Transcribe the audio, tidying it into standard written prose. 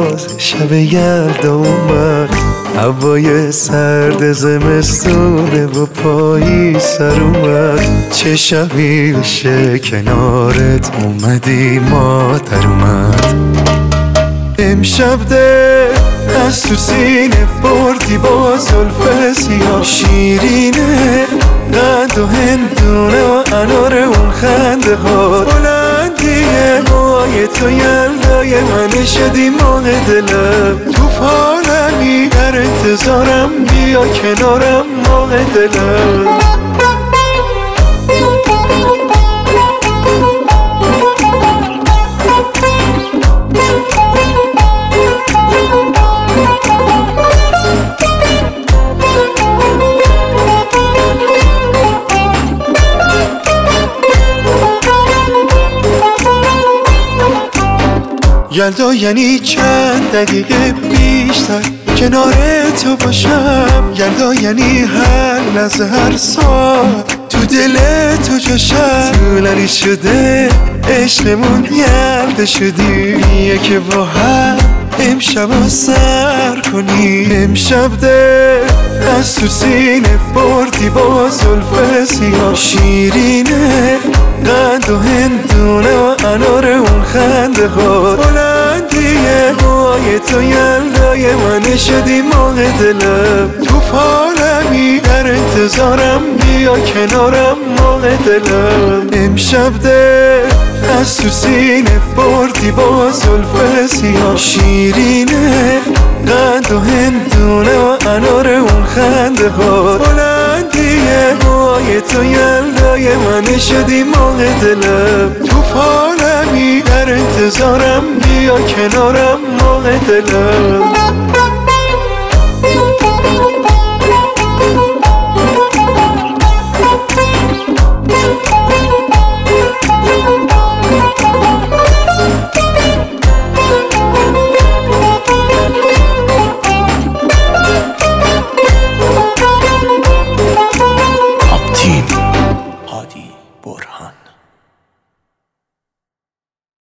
باز شب یلدا اومد، هوای سرد زمستونه و پایی سر اومد. چه شبی بشه کنارت اومدی مادر اومد. امشب ده از تو سینه بردی با زلف سیاه، شیرینه قند و هندونه و انار اون خنده ها. بلندیه موهای تو یلدای من شدی ماه دلم. تو فالمی در انتظارم، بیا کنارم ماه دلم. یلدا یعنی چند دقیقه بیشتر کنار تو باشم. یلدا یعنی هر لحظه هر ساعت تو دل تو جاشم. طولانی شده عشقمون یلدا شدی، یه که با هم امشب سر کنی. امشب ده از تو سینه بردی با زلف سیاه، شیرینه قند و هندونه و انار اون خنده ها. بلندیه موهای تو یلدای من شدی ماه دلم. تو فالمی در انتظارم، بیا کنارم ماه دلم. امشب ده از تو سینه بردی با زلف سیاه، شیرینه قند و هندونه و انار اون خنده ها. بلندیه موهای تو یلدای من شدی ماه دلم. تو فالمی در انتظارم، بیا کنارم ماه دلم.